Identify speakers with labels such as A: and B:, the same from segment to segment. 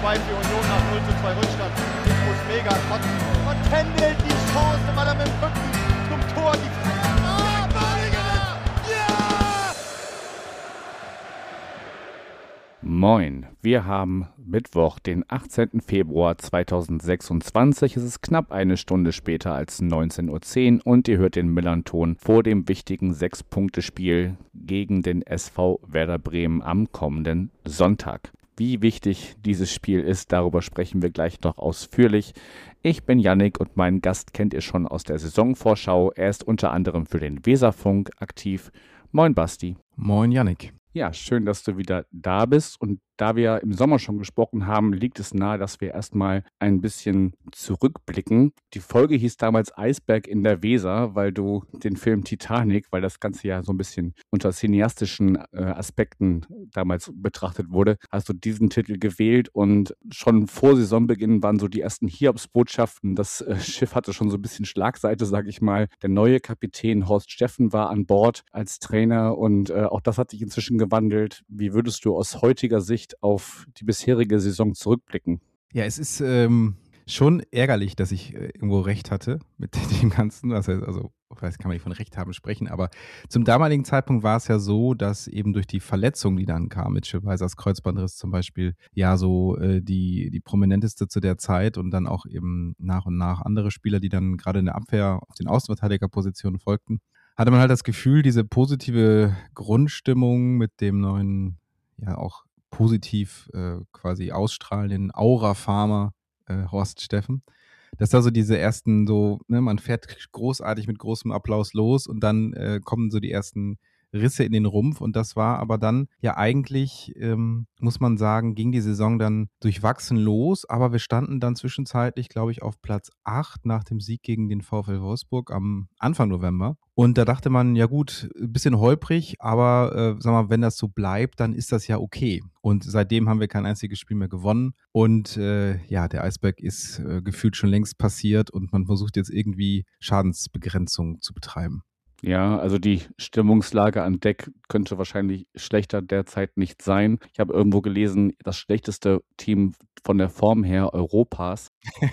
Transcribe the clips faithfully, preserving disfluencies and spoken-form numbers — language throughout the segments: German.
A: zwei für Union nach null zu zwei Rückstand. Ich muss mega kotzen. Und Kendall die Chance, weil er mit dem Rücken zum Tor die Ah, Badiger! Ja!
B: Moin, wir haben Mittwoch, den achtzehnten Februar zweitausendsechsundzwanzig. Es ist knapp eine Stunde später als neunzehn Uhr zehn und ihr hört den Millern-Ton vor dem wichtigen sechs-Punkte-Spiel gegen den S V Werder Bremen am kommenden Sonntag. Wie wichtig dieses Spiel ist, darüber sprechen wir gleich noch ausführlich. Ich bin Yannick und meinen Gast kennt ihr schon aus der Saisonvorschau. Er ist unter anderem für den Weserfunk aktiv. Moin Basti.
C: Moin Yannick.
B: Ja, schön, dass du wieder da bist. Und da wir im Sommer schon gesprochen haben, liegt es nahe, dass wir erstmal ein bisschen zurückblicken. Die Folge hieß damals Eisberg in der Weser, weil du den Film Titanic, weil das Ganze ja so ein bisschen unter cineastischen äh, Aspekten damals betrachtet wurde, hast du diesen Titel gewählt. Und schon vor Saisonbeginn waren so die ersten Hiobsbotschaften. Das äh, Schiff hatte schon so ein bisschen Schlagseite, sag ich mal. Der neue Kapitän Horst Steffen war an Bord als Trainer und äh, auch das hat sich inzwischen gewandelt. Wie würdest du aus heutiger Sicht auf die bisherige Saison zurückblicken?
C: Ja, es ist ähm, schon ärgerlich, dass ich äh, irgendwo recht hatte mit dem Ganzen. Das heißt, also, vielleicht kann man nicht von Recht haben sprechen, aber zum damaligen Zeitpunkt war es ja so, dass eben durch die Verletzung, die dann kam, Mitchell Weisers Kreuzbandriss zum Beispiel, ja so äh, die, die prominenteste zu der Zeit und dann auch eben nach und nach andere Spieler, die dann gerade in der Abwehr auf den Außenverteidigerpositionen folgten, hatte man halt das Gefühl, diese positive Grundstimmung mit dem neuen, ja auch positiv äh, quasi ausstrahlenden Aura-Farmer äh, Horst Steffen, dass da so diese ersten so, ne, man fährt großartig mit großem Applaus los und dann äh, kommen so die ersten Risse in den Rumpf und das war aber dann ja eigentlich, ähm, muss man sagen, ging die Saison dann durchwachsen los, aber wir standen dann zwischenzeitlich, glaube ich, auf Platz acht nach dem Sieg gegen den VfL Wolfsburg am Anfang November und da dachte man, ja gut, ein bisschen holprig, aber äh, sag mal, wenn das so bleibt, dann ist das ja okay und seitdem haben wir kein einziges Spiel mehr gewonnen und äh, ja, der Eisberg ist äh, gefühlt schon längst passiert und man versucht jetzt irgendwie Schadensbegrenzung zu betreiben.
B: Ja, also die Stimmungslage an Deck könnte wahrscheinlich schlechter derzeit nicht sein. Ich habe irgendwo gelesen, das schlechteste Team von der Form her Europas.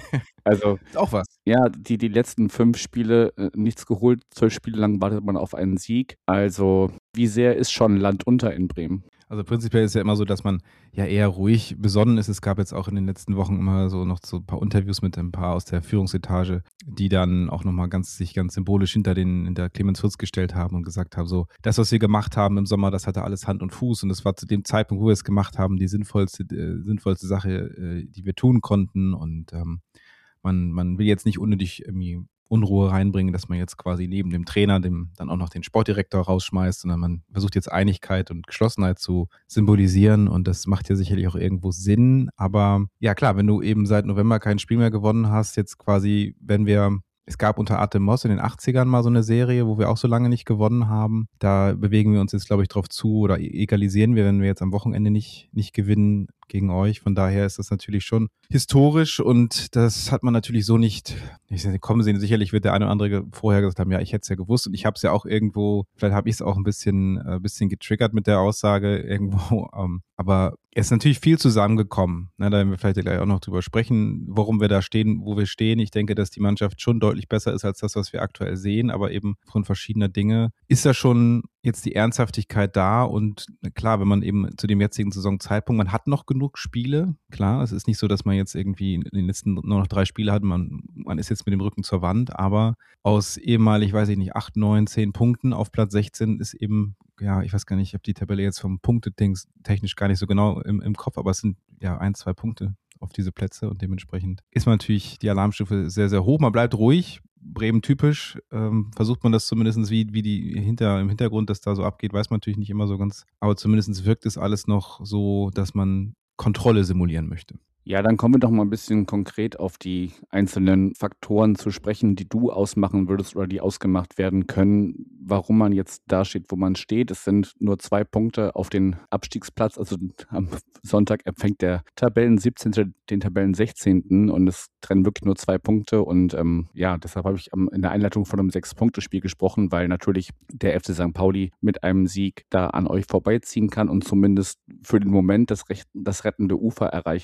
B: Also
C: ist auch was.
B: Ja, die, die letzten fünf Spiele äh, nichts geholt, zwölf Spiele lang wartet man auf einen Sieg. Also wie sehr ist schon Land unter in Bremen?
C: Also prinzipiell ist ja immer so, dass man ja eher ruhig besonnen ist. Es gab jetzt auch in den letzten Wochen immer so noch so ein paar Interviews mit ein paar aus der Führungsetage, die dann auch nochmal ganz, sich ganz symbolisch hinter den, hinter Clemens Fritz gestellt haben und gesagt haben, so, das, was wir gemacht haben im Sommer, das hatte alles Hand und Fuß und das war zu dem Zeitpunkt, wo wir es gemacht haben, die sinnvollste, äh, sinnvollste Sache, äh, die wir tun konnten und ähm, man, man will jetzt nicht unnötig irgendwie Unruhe reinbringen, dass man jetzt quasi neben dem Trainer dem dann auch noch den Sportdirektor rausschmeißt, sondern man versucht jetzt Einigkeit und Geschlossenheit zu symbolisieren und das macht ja sicherlich auch irgendwo Sinn, aber ja klar, wenn du eben seit November kein Spiel mehr gewonnen hast, jetzt quasi, wenn wir es gab unter Artem Moss in den achtzigern mal so eine Serie, wo wir auch so lange nicht gewonnen haben. Da bewegen wir uns jetzt, glaube ich, drauf zu oder egalisieren wir, wenn wir jetzt am Wochenende nicht, nicht gewinnen gegen euch. Von daher ist das natürlich schon historisch und das hat man natürlich so nicht, ich sage, kommen sehen. Sicherlich wird der eine oder andere vorher gesagt haben, ja, ich hätte es ja gewusst und ich habe es ja auch irgendwo, vielleicht habe ich es auch ein bisschen, äh, bisschen getriggert mit der Aussage irgendwo, ähm, aber es ist natürlich viel zusammengekommen. Ne, da werden wir vielleicht gleich auch noch drüber sprechen, warum wir da stehen, wo wir stehen. Ich denke, dass die Mannschaft schon deutlich besser ist als das, was wir aktuell sehen, aber eben aufgrund verschiedener Dinge ist da schon jetzt die Ernsthaftigkeit da und klar, wenn man eben zu dem jetzigen Saisonzeitpunkt, man hat noch genug Spiele, klar, es ist nicht so, dass man jetzt irgendwie in den letzten nur noch drei Spiele hat, man, man ist jetzt mit dem Rücken zur Wand, aber aus ehemalig, weiß ich nicht, acht, neun, zehn Punkten auf Platz sechzehn ist eben, ja, ich weiß gar nicht, ich habe die Tabelle jetzt vom Punktetings technisch gar nicht so genau im, im Kopf, aber es sind ja ein, zwei Punkte auf diese Plätze und dementsprechend ist man natürlich die Alarmstufe sehr, sehr hoch. Man bleibt ruhig, Bremen-typisch, ähm, versucht man das zumindest, wie, wie die hinter, im Hintergrund das da so abgeht, weiß man natürlich nicht immer so ganz, aber zumindest wirkt es alles noch so, dass man Kontrolle simulieren möchte.
B: Ja, dann kommen wir doch mal ein bisschen konkret auf die einzelnen Faktoren zu sprechen, die du ausmachen würdest oder die ausgemacht werden können, warum man jetzt da steht, wo man steht. Es sind nur zwei Punkte auf den Abstiegsplatz. Also am Sonntag empfängt der Tabellen siebzehnte den Tabellen sechzehnten und es trennen wirklich nur zwei Punkte. Und ähm, ja, deshalb habe ich am, in der Einleitung von einem Sechs-Punkte-Spiel gesprochen, weil natürlich der F C Sankt Pauli mit einem Sieg da an euch vorbeiziehen kann und zumindest für den Moment das, Recht, das rettende Ufer erreichen kann.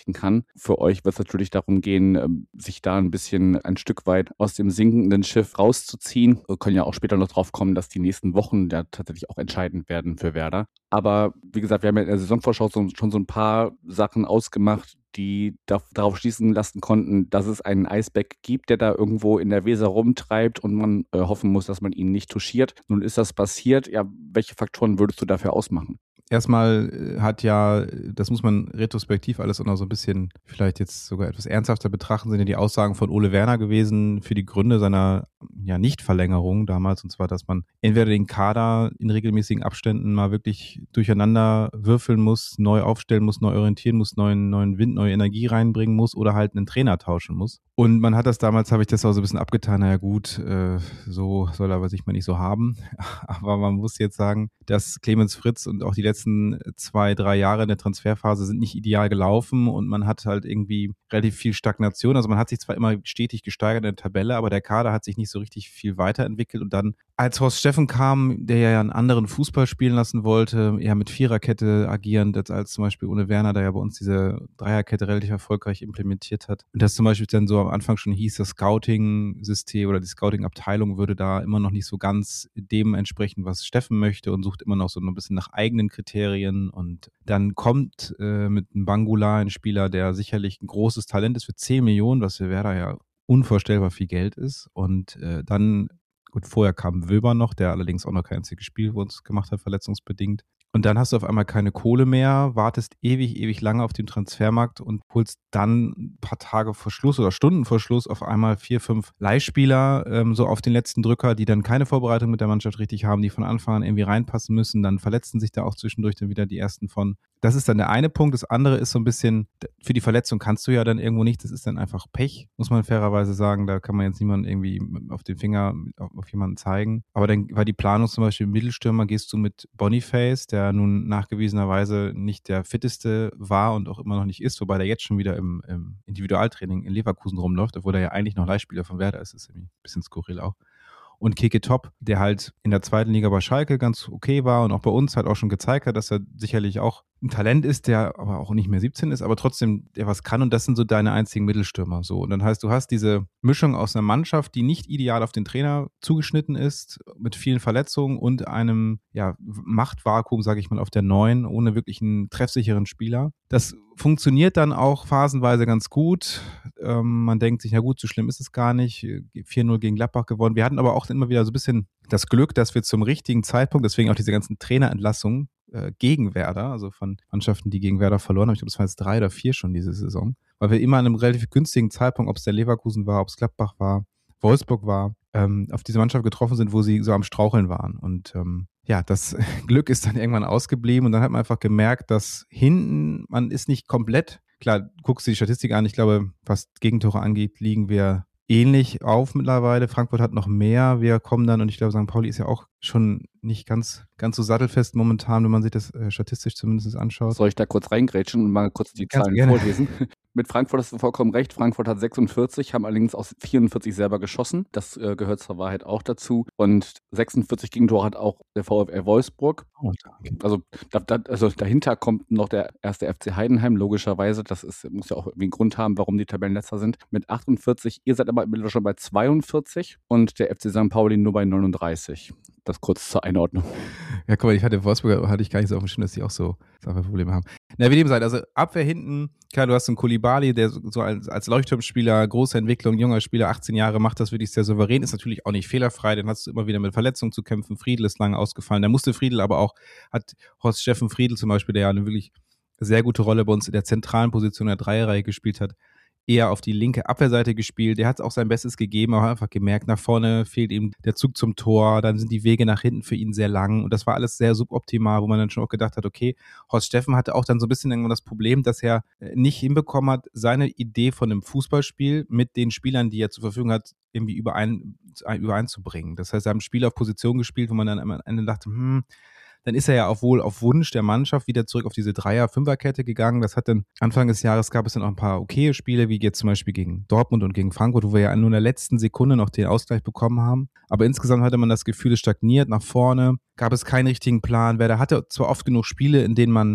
B: Für euch wird es natürlich darum gehen, sich da ein bisschen ein Stück weit aus dem sinkenden Schiff rauszuziehen. Wir können ja auch später noch drauf kommen, dass die nächsten Wochen ja tatsächlich auch entscheidend werden für Werder. Aber wie gesagt, wir haben ja in der Saisonvorschau so, schon so ein paar Sachen ausgemacht, die da, darauf schließen lassen konnten, dass es einen Eisberg gibt, der da irgendwo in der Weser rumtreibt und man äh, hoffen muss, dass man ihn nicht touchiert. Nun ist das passiert. Ja, welche Faktoren würdest du dafür ausmachen?
C: Erstmal hat ja, das muss man retrospektiv alles auch noch so ein bisschen vielleicht jetzt sogar etwas ernsthafter betrachten, sind ja die Aussagen von Ole Werner gewesen für die Gründe seiner ja Nichtverlängerung damals, und zwar, dass man entweder den Kader in regelmäßigen Abständen mal wirklich durcheinander würfeln muss, neu aufstellen muss, neu orientieren muss, neuen, neuen Wind, neue Energie reinbringen muss oder halt einen Trainer tauschen muss. Und man hat das damals, habe ich das auch so ein bisschen abgetan, naja gut, äh, so soll er aber sich mal nicht so haben. Aber man muss jetzt sagen, dass Clemens Fritz und auch die letzten zwei, drei Jahre in der Transferphase sind nicht ideal gelaufen und man hat halt irgendwie relativ viel Stagnation. Also man hat sich zwar immer stetig gesteigert in der Tabelle, aber der Kader hat sich nicht so richtig viel weiterentwickelt. Und dann, als Horst Steffen kam, der ja einen anderen Fußball spielen lassen wollte, eher mit Viererkette agierend, als zum Beispiel Ole Werner, der ja bei uns diese Dreierkette relativ erfolgreich implementiert hat. Und das zum Beispiel dann so am Anfang schon hieß, das Scouting-System oder die Scouting-Abteilung würde da immer noch nicht so ganz dem entsprechen, was Steffen möchte, und sucht immer noch so ein bisschen nach eigenen Kriterien. Und dann kommt äh, mit einem Bangula ein Spieler, der sicherlich ein großes Talent ist für zehn Millionen, was für Werder ja unvorstellbar viel Geld ist. Und äh, dann, gut, vorher kam Wöber noch, der allerdings auch noch kein einziges Spiel für uns gemacht hat, verletzungsbedingt. Und dann hast du auf einmal keine Kohle mehr, wartest ewig, ewig lange auf dem Transfermarkt und holst dann ein paar Tage vor Schluss oder Stunden vor Schluss auf einmal vier, fünf Leihspieler ähm, so auf den letzten Drücker, die dann keine Vorbereitung mit der Mannschaft richtig haben, die von Anfang an irgendwie reinpassen müssen. Dann verletzen sich da auch zwischendurch dann wieder die ersten von. Das ist dann der eine Punkt. Das andere ist so ein bisschen, für die Verletzung kannst du ja dann irgendwo nicht, das ist dann einfach Pech, muss man fairerweise sagen. Da kann man jetzt niemanden irgendwie auf den Finger auf jemanden zeigen. Aber dann war die Planung zum Beispiel im Mittelstürmer, gehst du mit Boniface, der nun nachgewiesenerweise nicht der fitteste war und auch immer noch nicht ist, wobei der jetzt schon wieder im, im Individualtraining in Leverkusen rumläuft, obwohl er ja eigentlich noch Leihspieler von Werder ist. Das ist irgendwie ein bisschen skurril auch. Und Keke Top, der halt in der zweiten Liga bei Schalke ganz okay war und auch bei uns halt auch schon gezeigt hat, dass er sicherlich auch ein Talent ist, der aber auch nicht mehr siebzehn ist, aber trotzdem der was kann, und das sind so deine einzigen Mittelstürmer. So. Und dann heißt, du hast diese Mischung aus einer Mannschaft, die nicht ideal auf den Trainer zugeschnitten ist, mit vielen Verletzungen und einem ja, Machtvakuum, sage ich mal, auf der neun, ohne wirklich einen treffsicheren Spieler. Das funktioniert dann auch phasenweise ganz gut. Ähm, man denkt sich, na gut, so schlimm ist es gar nicht. vier null gegen Gladbach gewonnen. Wir hatten aber auch immer wieder so ein bisschen das Glück, dass wir zum richtigen Zeitpunkt, deswegen auch diese ganzen Trainerentlassungen äh, gegen Werder, also von Mannschaften, die gegen Werder verloren haben, ich glaube, das waren jetzt drei oder vier schon diese Saison, weil wir immer an einem relativ günstigen Zeitpunkt, ob es der Leverkusen war, ob es Gladbach war, Wolfsburg war, ähm, auf diese Mannschaft getroffen sind, wo sie so am Straucheln waren. Und ähm, ja, das Glück ist dann irgendwann ausgeblieben und dann hat man einfach gemerkt, dass hinten, man ist nicht komplett, klar, guckst du die Statistik an, ich glaube, was Gegentore angeht, liegen wir ähnlich auf mittlerweile. Frankfurt hat noch mehr. Wir kommen dann, und ich glaube, Sankt Pauli ist ja auch schon nicht ganz, ganz so sattelfest momentan, wenn man sich das äh, statistisch zumindest anschaut.
B: Soll ich da kurz reingrätschen und mal kurz die
C: Ganz
B: Zahlen
C: gerne.
B: vorlesen? Mit Frankfurt hast du vollkommen recht. Frankfurt hat sechsundvierzig, haben allerdings aus vierundvierzig selber geschossen. Das äh, gehört zur Wahrheit auch dazu. Und sechsundvierzig Gegentore hat auch der VfL Wolfsburg.
C: Oh, okay.
B: Also, da, da, also dahinter kommt noch der erste F C Heidenheim, logischerweise. Das ist, muss ja auch irgendwie einen Grund haben, warum die Tabellenletzter sind. Mit achtundvierzig. Ihr seid aber mittlerweile schon bei zweiundvierzig und der F C Sankt Pauli nur bei neununddreißig. Das kurz zur Einordnung.
C: Ja, guck mal, ich hatte Wolfsburg, hatte ich gar nicht so auf dem Schirm, dass die auch so Probleme haben. Na, wie dem sei, also Abwehr hinten, klar, du hast einen Koulibaly, der so als, als Leuchtturmspieler, große Entwicklung, junger Spieler, achtzehn Jahre, macht das wirklich sehr souverän, ist natürlich auch nicht fehlerfrei, dann hast du immer wieder mit Verletzungen zu kämpfen. Friedl ist lange ausgefallen, da musste Friedl aber auch, hat Horst Steffen Friedl zum Beispiel, der ja eine wirklich sehr gute Rolle bei uns in der zentralen Position der Dreierreihe gespielt hat, eher auf die linke Abwehrseite gespielt. Der hat auch sein Bestes gegeben, aber einfach gemerkt, nach vorne fehlt ihm der Zug zum Tor, dann sind die Wege nach hinten für ihn sehr lang und das war alles sehr suboptimal, wo man dann schon auch gedacht hat, okay, Horst Steffen hatte auch dann so ein bisschen irgendwann das Problem, dass er nicht hinbekommen hat, seine Idee von einem Fußballspiel mit den Spielern, die er zur Verfügung hat, irgendwie überein, übereinzubringen. Das heißt, er hat ein Spiel auf Position gespielt, wo man dann am Ende dachte, hm, dann ist er ja auch wohl auf Wunsch der Mannschaft wieder zurück auf diese Dreier-Fünfer-Kette gegangen. Das hat dann Anfang des Jahres gab es dann auch ein paar okaye Spiele, wie jetzt zum Beispiel gegen Dortmund und gegen Frankfurt, wo wir ja nur in der letzten Sekunde noch den Ausgleich bekommen haben. Aber insgesamt hatte man das Gefühl, es stagniert nach vorne, gab es keinen richtigen Plan. Werder hatte zwar oft genug Spiele, in denen man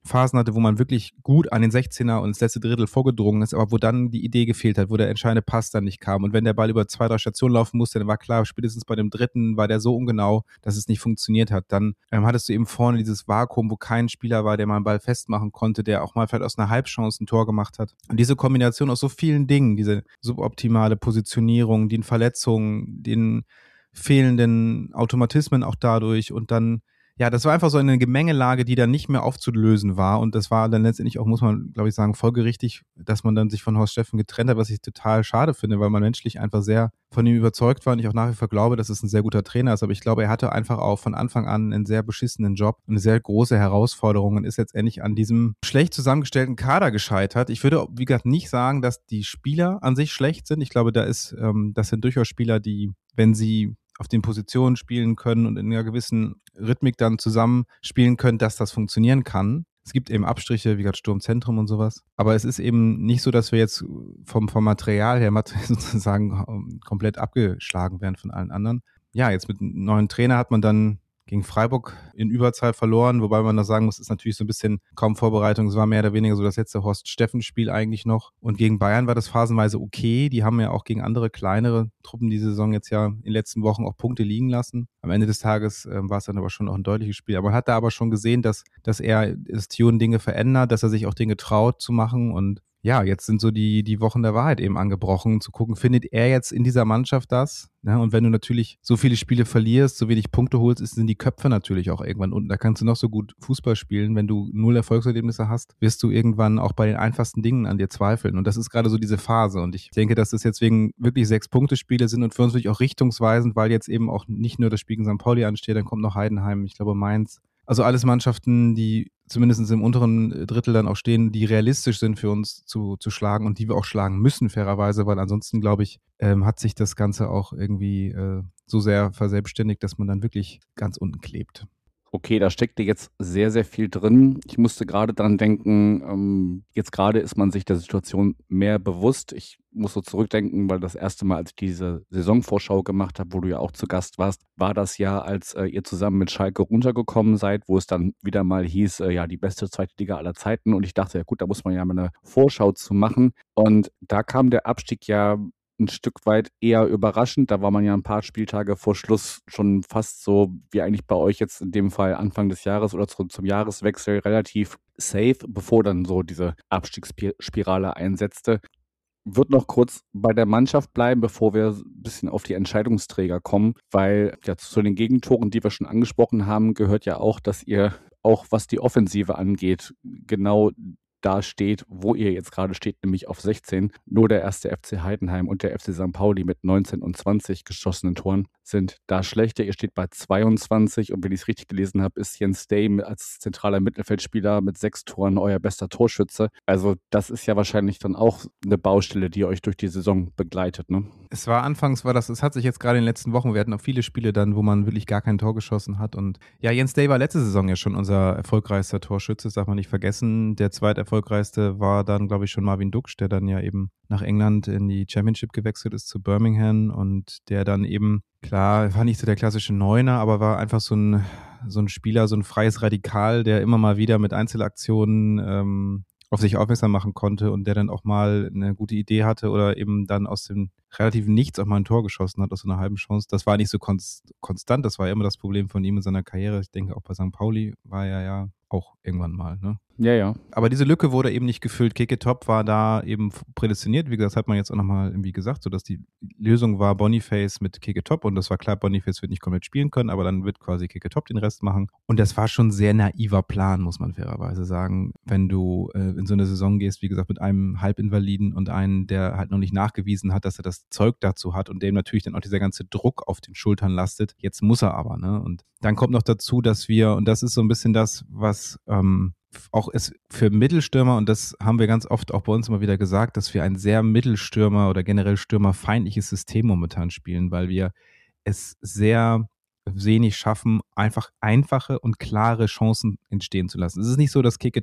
C: Phasen hatte, wo man wirklich gut an den sechzehner und ins letzte Drittel vorgedrungen ist, aber wo dann die Idee gefehlt hat, wo der entscheidende Pass dann nicht kam. Und wenn der Ball über zwei, drei Stationen laufen musste, dann war klar, spätestens bei dem dritten war der so ungenau, dass es nicht funktioniert hat. Dann ähm, hattest du eben vorne dieses Vakuum, wo kein Spieler war, der mal einen Ball festmachen konnte, der auch mal vielleicht aus einer Halbchance ein Tor gemacht hat. Und diese Kombination aus so vielen Dingen, diese suboptimale Positionierung, den Verletzungen, den fehlenden Automatismen auch dadurch und dann, ja, das war einfach so eine Gemengelage, die dann nicht mehr aufzulösen war und das war dann letztendlich auch, muss man glaube ich sagen, folgerichtig, dass man dann sich von Horst Steffen getrennt hat, was ich total schade finde, weil man menschlich einfach sehr von ihm überzeugt war und ich auch nach wie vor glaube, dass es ein sehr guter Trainer ist, aber ich glaube, er hatte einfach auch von Anfang an einen sehr beschissenen Job und eine sehr große Herausforderung und ist letztendlich an diesem schlecht zusammengestellten Kader gescheitert. Ich würde, wie gesagt, nicht sagen, dass die Spieler an sich schlecht sind. Ich glaube, da ist, ähm, das sind durchaus Spieler, die, wenn sie auf den Positionen spielen können und in einer gewissen Rhythmik dann zusammen spielen können, dass das funktionieren kann. Es gibt eben Abstriche, wie gesagt Sturmzentrum und sowas. Aber es ist eben nicht so, dass wir jetzt vom, vom Material her sozusagen komplett abgeschlagen werden von allen anderen. Ja, jetzt mit einem neuen Trainer hat man dann gegen Freiburg in Überzahl verloren, wobei man da sagen muss, ist natürlich so ein bisschen kaum Vorbereitung. Es war mehr oder weniger so das letzte Horst-Steffen-Spiel eigentlich noch. Und gegen Bayern war das phasenweise okay. Die haben ja auch gegen andere kleinere Truppen die Saison jetzt ja in den letzten Wochen auch Punkte liegen lassen. Am Ende des Tages äh, war es dann aber schon auch ein deutliches Spiel. Aber man hat da aber schon gesehen, dass, dass er das Tune Dinge verändert, dass er sich auch Dinge traut zu machen und ja, jetzt sind so die, die Wochen der Wahrheit eben angebrochen, zu gucken, findet er jetzt in dieser Mannschaft das? Ja, und wenn du natürlich so viele Spiele verlierst, so wenig Punkte holst, sind die Köpfe natürlich auch irgendwann unten. Da kannst du noch so gut Fußball spielen. Wenn du null Erfolgserlebnisse hast, wirst du irgendwann auch bei den einfachsten Dingen an dir zweifeln. Und das ist gerade so diese Phase. Und ich denke, dass das jetzt wegen wirklich Sechs-Punkte-Spiele sind und für uns wirklich auch richtungsweisend, weil jetzt eben auch nicht nur das Spiel gegen Sankt Pauli ansteht, dann kommt noch Heidenheim, ich glaube Mainz. Also alles Mannschaften, die zumindest im unteren Drittel dann auch stehen, die realistisch sind für uns zu, zu schlagen und die wir auch schlagen müssen, fairerweise, weil ansonsten, glaube ich, ähm, hat sich das Ganze auch irgendwie äh, so sehr verselbstständigt, dass man dann wirklich ganz unten klebt.
B: Okay, da steckte jetzt sehr, sehr viel drin. Ich musste gerade dran denken, ähm, jetzt gerade ist man sich der Situation mehr bewusst. Ich muss so zurückdenken, weil das erste Mal, als ich diese Saisonvorschau gemacht habe, wo du ja auch zu Gast warst, war das Jahr, als äh, ihr zusammen mit Schalke runtergekommen seid, wo es dann wieder mal hieß, äh, ja, die beste zweite Liga aller Zeiten. Und ich dachte, ja gut, da muss man ja mal eine Vorschau zu machen. Und da kam der Abstieg ja ein Stück weit eher überraschend. Da war man ja ein paar Spieltage vor Schluss schon fast so, wie eigentlich bei euch jetzt in dem Fall Anfang des Jahres oder zum, zum Jahreswechsel relativ safe, bevor dann so diese Abstiegsspirale einsetzte. Wird noch kurz bei der Mannschaft bleiben, bevor wir ein bisschen auf die Entscheidungsträger kommen, weil ja zu den Gegentoren, die wir schon angesprochen haben, gehört ja auch, dass ihr auch, was die Offensive angeht, genau da steht, wo ihr jetzt gerade steht, nämlich auf sechzehn. Nur der erste F C Heidenheim und der F C Sankt Pauli mit neunzehn und zwanzig geschossenen Toren sind da schlechter. Ihr steht bei zweiundzwanzig und wenn ich es richtig gelesen habe, ist Jens Day als zentraler Mittelfeldspieler mit sechs Toren euer bester Torschütze. Also das ist ja wahrscheinlich dann auch eine Baustelle, die euch durch die Saison begleitet, ne?
C: Es war anfangs, war das, es hat sich jetzt gerade in den letzten Wochen, wir hatten auch viele Spiele dann, wo man wirklich gar kein Tor geschossen hat und ja, Jens Day war letzte Saison ja schon unser erfolgreichster Torschütze, das darf man nicht vergessen. Der zweiterfolgreichste war dann, glaube ich, schon Marvin Duksch, der dann ja eben nach England in die Championship gewechselt ist zu Birmingham und der dann eben, klar, war nicht so der klassische Neuner, aber war einfach so ein, so ein Spieler, so ein freies Radikal, der immer mal wieder mit Einzelaktionen ähm, auf sich aufmerksam machen konnte und der dann auch mal eine gute Idee hatte oder eben dann aus dem relativen Nichts auch mal ein Tor geschossen hat, aus so einer halben Chance. Das war nicht so konst- konstant, das war immer das Problem von ihm in seiner Karriere. Ich denke, auch bei Sankt Pauli war er ja auch irgendwann mal, ne?
B: Ja, ja.
C: Aber diese Lücke wurde eben nicht gefüllt. Keke Top war da eben prädestiniert. Wie gesagt, das hat man jetzt auch nochmal irgendwie gesagt, so dass die Lösung war Boniface mit Keke Top und das war klar, Boniface wird nicht komplett spielen können, aber dann wird quasi Keke Top den Rest machen. Und das war schon ein sehr naiver Plan, muss man fairerweise sagen. Wenn du äh, in so eine Saison gehst, wie gesagt, mit einem Halbinvaliden und einen, der halt noch nicht nachgewiesen hat, dass er das Zeug dazu hat und dem natürlich dann auch dieser ganze Druck auf den Schultern lastet. Jetzt muss er aber, ne? Und dann kommt noch dazu, dass wir, und das ist so ein bisschen das, was ähm, auch ist für Mittelstürmer, und das haben wir ganz oft auch bei uns immer wieder gesagt, dass wir ein sehr Mittelstürmer oder generell stürmerfeindliches System momentan spielen, weil wir es sehr wenig schaffen, einfach einfache und klare Chancen entstehen zu lassen. Es ist nicht so, dass Keke Top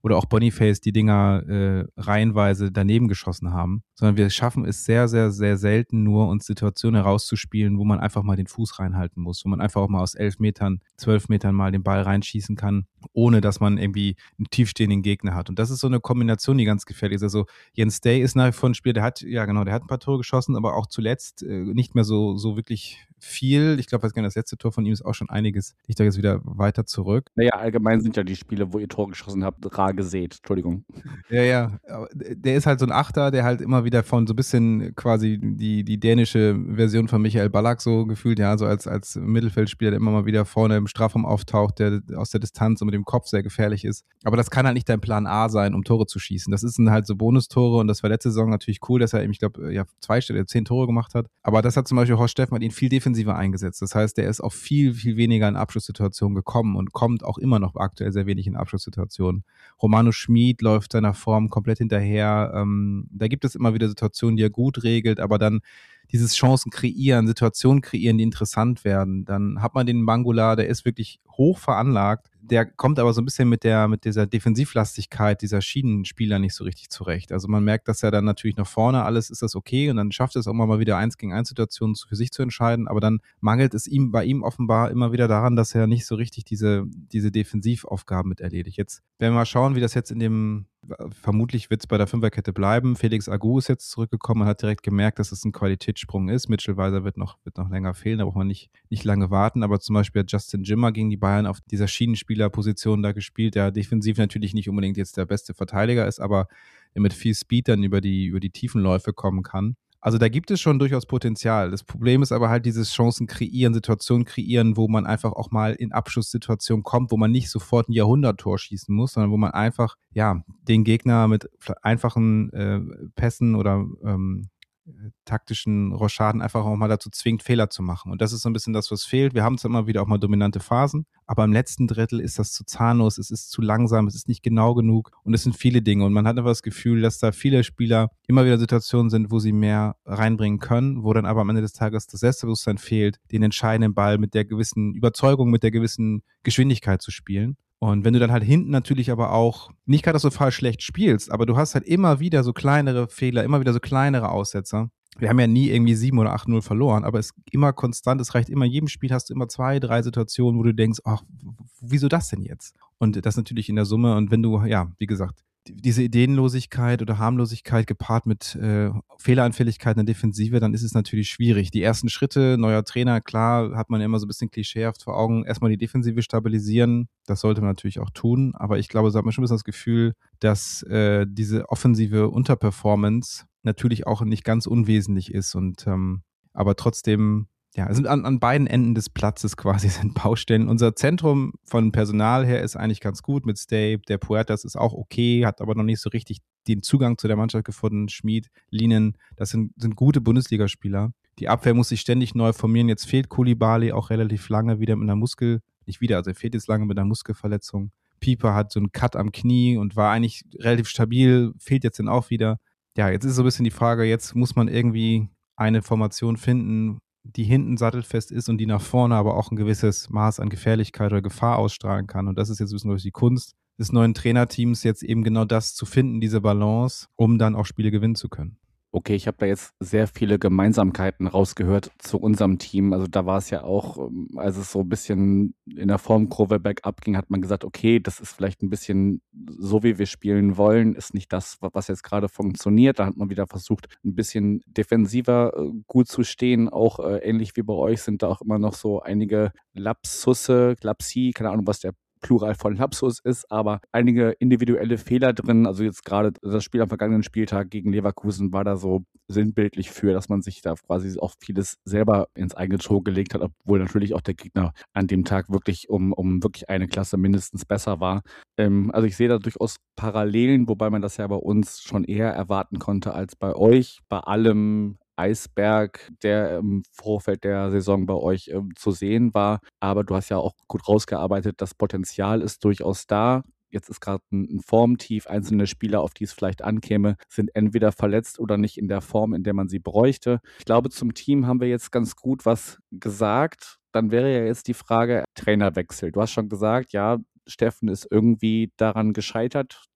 C: oder auch Boniface die Dinger äh, reihenweise daneben geschossen haben, sondern wir schaffen es sehr, sehr, sehr selten nur, uns Situationen herauszuspielen, wo man einfach mal den Fuß reinhalten muss, wo man einfach auch mal aus elf Metern, zwölf Metern mal den Ball reinschießen kann, ohne dass man irgendwie einen tiefstehenden Gegner hat. Und das ist so eine Kombination, die ganz gefährlich ist. Also Jens Day ist nach wie vor ein Spieler, der hat, ja genau, der hat ein paar Tore geschossen, aber auch zuletzt äh, nicht mehr so, so wirklich viel. Ich glaube, das letzte Tor von ihm ist auch schon einiges. Ich da jetzt wieder weiter zurück.
B: Naja, allgemein sind ja die Spiele, wo ihr Tor geschossen habt, rar gesät. Entschuldigung.
C: Ja, ja. Aber der ist halt so ein Achter, der halt immer wieder von so ein bisschen quasi die, die dänische Version von Michael Ballack so gefühlt, ja, so als, als Mittelfeldspieler, der immer mal wieder vorne im Strafraum auftaucht, der aus der Distanz und mit dem Kopf sehr gefährlich ist. Aber das kann halt nicht dein Plan A sein, um Tore zu schießen. Das sind halt so Bonustore und das war letzte Saison natürlich cool, dass er eben, ich glaube, ja, zwei Städte, zehn Tore gemacht hat. Aber das hat zum Beispiel Horst Steffen hat ihn viel defensiver eingesetzt. Das heißt, der ist auch viel, viel weniger in Abschlusssituationen gekommen und kommt auch immer noch aktuell sehr wenig in Abschlusssituationen. Romano Schmid läuft seiner Form komplett hinterher. Ähm, da gibt es immer wieder Situationen, die er gut regelt, aber dann dieses Chancen kreieren, Situationen kreieren, die interessant werden. Dann hat man den Mangula, der ist wirklich hoch veranlagt. Der kommt aber so ein bisschen mit der mit dieser Defensivlastigkeit dieser Schienenspieler nicht so richtig zurecht. Also man merkt, dass er dann natürlich nach vorne alles ist das okay und dann schafft es auch mal wieder eins gegen eins Situationen für sich zu entscheiden, aber dann mangelt es ihm bei ihm offenbar immer wieder daran, dass er nicht so richtig diese diese Defensivaufgaben mit erledigt. Jetzt werden wir mal schauen, wie das jetzt in dem vermutlich wird es bei der Fünferkette bleiben. Felix Agu ist jetzt zurückgekommen und hat direkt gemerkt, dass es ein Qualitätssprung ist. Mitchell Weiser wird noch, wird noch länger fehlen, da braucht man nicht, nicht lange warten. Aber zum Beispiel hat Justin Jimmer gegen die Bayern auf dieser Schienenspielerposition da gespielt, der defensiv natürlich nicht unbedingt jetzt der beste Verteidiger ist, aber der mit viel Speed dann über die, über die Tiefenläufe kommen kann. Also da gibt es schon durchaus Potenzial. Das Problem ist aber halt dieses Chancen kreieren, Situationen kreieren, wo man einfach auch mal in Abschlusssituationen kommt, wo man nicht sofort ein Jahrhunderttor schießen muss, sondern wo man einfach ja den Gegner mit einfachen äh, Pässen oder ähm, taktischen Rochaden einfach auch mal dazu zwingt, Fehler zu machen. Und das ist so ein bisschen das, was fehlt. Wir haben zwar immer wieder auch mal dominante Phasen, aber im letzten Drittel ist das zu zahnlos, es ist zu langsam, es ist nicht genau genug und es sind viele Dinge. Und man hat einfach das Gefühl, dass da viele Spieler immer wieder Situationen sind, wo sie mehr reinbringen können, wo dann aber am Ende des Tages das Selbstbewusstsein fehlt, den entscheidenden Ball mit der gewissen Überzeugung, mit der gewissen Geschwindigkeit zu spielen. Und wenn du dann halt hinten natürlich aber auch nicht katastrophal schlecht spielst, aber du hast halt immer wieder so kleinere Fehler, immer wieder so kleinere Aussetzer. Wir haben ja nie irgendwie sieben oder acht null verloren, aber es ist immer konstant, es reicht immer, in jedem Spiel hast du immer zwei, drei Situationen, wo du denkst, ach, wieso das denn jetzt? Und das natürlich in der Summe und wenn du, ja, wie gesagt, diese Ideenlosigkeit oder Harmlosigkeit gepaart mit äh, Fehleranfälligkeit in der Defensive, dann ist es natürlich schwierig. Die ersten Schritte, neuer Trainer, klar, hat man ja immer so ein bisschen klischeehaft vor Augen, erstmal die Defensive stabilisieren, das sollte man natürlich auch tun, aber ich glaube, so hat man schon ein bisschen das Gefühl, dass äh, diese offensive Unterperformance natürlich auch nicht ganz unwesentlich ist und ähm, aber trotzdem ja, sind an, an beiden Enden des Platzes quasi sind Baustellen. Unser Zentrum von Personal her ist eigentlich ganz gut mit Stape. Der Puertas ist auch okay, hat aber noch nicht so richtig den Zugang zu der Mannschaft gefunden. Schmid, Linen, das sind, sind gute Bundesligaspieler. Die Abwehr muss sich ständig neu formieren. Jetzt fehlt Koulibaly auch relativ lange wieder mit einer Muskel, nicht wieder, also er fehlt jetzt lange mit einer Muskelverletzung. Pieper hat so einen Cut am Knie und war eigentlich relativ stabil, fehlt jetzt dann auch wieder. Ja, jetzt ist so ein bisschen die Frage, jetzt muss man irgendwie eine Formation finden, die hinten sattelfest ist und die nach vorne aber auch ein gewisses Maß an Gefährlichkeit oder Gefahr ausstrahlen kann. Und das ist jetzt ein bisschen die Kunst des neuen Trainerteams, jetzt eben genau das zu finden, diese Balance, um dann auch Spiele gewinnen zu können.
B: Okay, ich habe da jetzt sehr viele Gemeinsamkeiten rausgehört zu unserem Team. Also da war es ja auch, ähm, als es so ein bisschen in der Formkurve bergab ging, hat man gesagt, okay, das ist vielleicht ein bisschen so, wie wir spielen wollen, ist nicht das, wa- was jetzt gerade funktioniert. Da hat man wieder versucht, ein bisschen defensiver äh, gut zu stehen. Auch äh, ähnlich wie bei euch sind da auch immer noch so einige Lapsusse, Lapsi, keine Ahnung, was der Plural von Lapsus ist, aber einige individuelle Fehler drin. Also jetzt gerade das Spiel am vergangenen Spieltag gegen Leverkusen war da so sinnbildlich für, dass man sich da quasi auch vieles selber ins eigene Tor gelegt hat, obwohl natürlich auch der Gegner an dem Tag wirklich um, um wirklich eine Klasse mindestens besser war. Ähm, also ich sehe da durchaus Parallelen, wobei man das ja bei uns schon eher erwarten konnte als bei euch. Bei allem Eisberg, der im Vorfeld der Saison bei euch ähm, zu sehen war. Aber du hast ja auch gut rausgearbeitet, das Potenzial ist durchaus da. Jetzt ist gerade ein, ein Formtief. Einzelne Spieler, auf die es vielleicht ankäme, sind entweder verletzt oder nicht in der Form, in der man sie bräuchte. Ich glaube, zum Team haben wir jetzt ganz gut was gesagt. Dann wäre ja jetzt die Frage, Trainerwechsel. Du hast schon gesagt, ja, Steffen ist irgendwie daran gescheitert,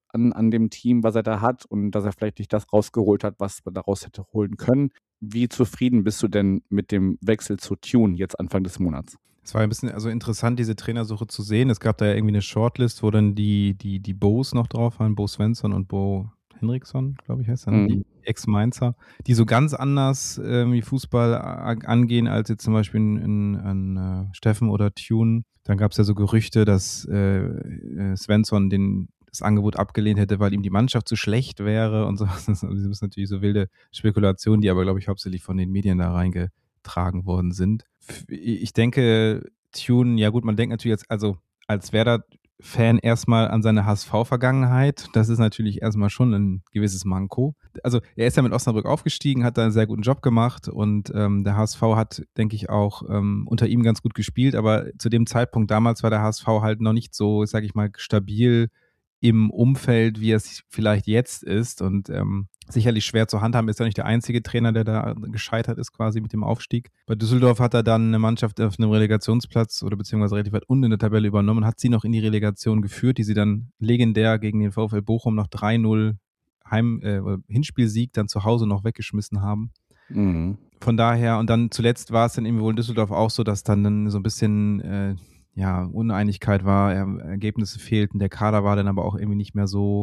B: an, an dem Team, was er da hat und dass er vielleicht nicht das rausgeholt hat, was man daraus hätte holen können. Wie zufrieden bist du denn mit dem Wechsel zu Thune jetzt Anfang des Monats?
C: Es war ein bisschen also interessant, diese Trainersuche zu sehen. Es gab da ja irgendwie eine Shortlist, wo dann die, die, die Bo's noch drauf waren, Bo Svensson und Bo Henriksson, glaube ich, heißt er, mhm. die Ex-Mainzer, die so ganz anders äh, wie Fußball a- angehen als jetzt zum Beispiel in, in uh, Steffen oder Thune. Dann gab es ja so Gerüchte, dass äh, Svensson den, das Angebot abgelehnt hätte, weil ihm die Mannschaft zu schlecht wäre und so. Das ist natürlich so wilde Spekulationen, die aber, glaube ich, hauptsächlich von den Medien da reingetragen worden sind. Ich denke, Thune, ja gut, man denkt natürlich jetzt, also als Werder-Fan erstmal an seine H S V-Vergangenheit. Das ist natürlich erstmal schon ein gewisses Manko. Also er ist ja mit Osnabrück aufgestiegen, hat da einen sehr guten Job gemacht und ähm, der H S V hat, denke ich, auch ähm, unter ihm ganz gut gespielt, aber zu dem Zeitpunkt damals war der H S V halt noch nicht so, sage ich mal, stabil im Umfeld, wie es vielleicht jetzt ist und ähm, sicherlich schwer zu handhaben, ist ja nicht der einzige Trainer, der da gescheitert ist quasi mit dem Aufstieg. Bei Düsseldorf hat er dann eine Mannschaft auf einem Relegationsplatz oder beziehungsweise relativ weit unten in der Tabelle übernommen, hat sie noch in die Relegation geführt, die sie dann legendär gegen den VfL Bochum noch drei null Heim, äh, Hinspielsieg dann zu Hause noch weggeschmissen haben. Mhm. Von daher, und dann zuletzt war es dann irgendwie wohl in Düsseldorf auch so, dass dann, dann so ein bisschen äh, ja, Uneinigkeit war, Ergebnisse fehlten, der Kader war dann aber auch irgendwie nicht mehr so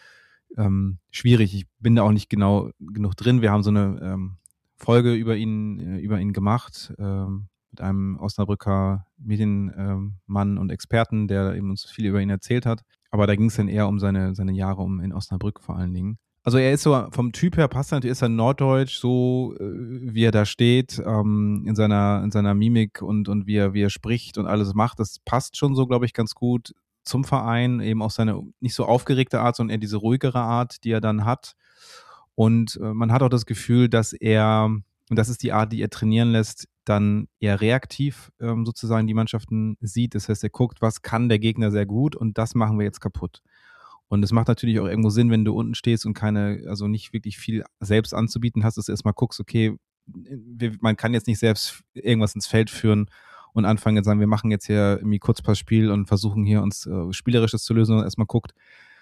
C: ähm, schwierig. Ich bin da auch nicht genau genug drin. Wir haben so eine ähm, Folge über ihn, äh, über ihn gemacht ähm, mit einem Osnabrücker Medienmann ähm, und Experten, der eben uns viel über ihn erzählt hat. Aber da ging es dann eher um seine, seine Jahre um in Osnabrück vor allen Dingen. Also er ist so, vom Typ her passt er natürlich, ist er norddeutsch, so wie er da steht, ähm, in seiner, in seiner Mimik und, und wie er, wie er spricht und alles macht, das passt schon so, glaube ich, ganz gut zum Verein, eben auch seine nicht so aufgeregte Art, sondern eher diese ruhigere Art, die er dann hat. Und äh, man hat auch das Gefühl, dass er, und das ist die Art, die er trainieren lässt, dann eher reaktiv ähm, sozusagen die Mannschaften sieht. Das heißt, er guckt, was kann der Gegner sehr gut und das machen wir jetzt kaputt. Und es macht natürlich auch irgendwo Sinn, wenn du unten stehst und keine, also nicht wirklich viel selbst anzubieten hast, dass du erstmal guckst, okay, wir, man kann jetzt nicht selbst irgendwas ins Feld führen und anfangen zu sagen, wir machen jetzt hier irgendwie Kurzpassspiel und versuchen hier uns äh, Spielerisches zu lösen und erstmal guckt,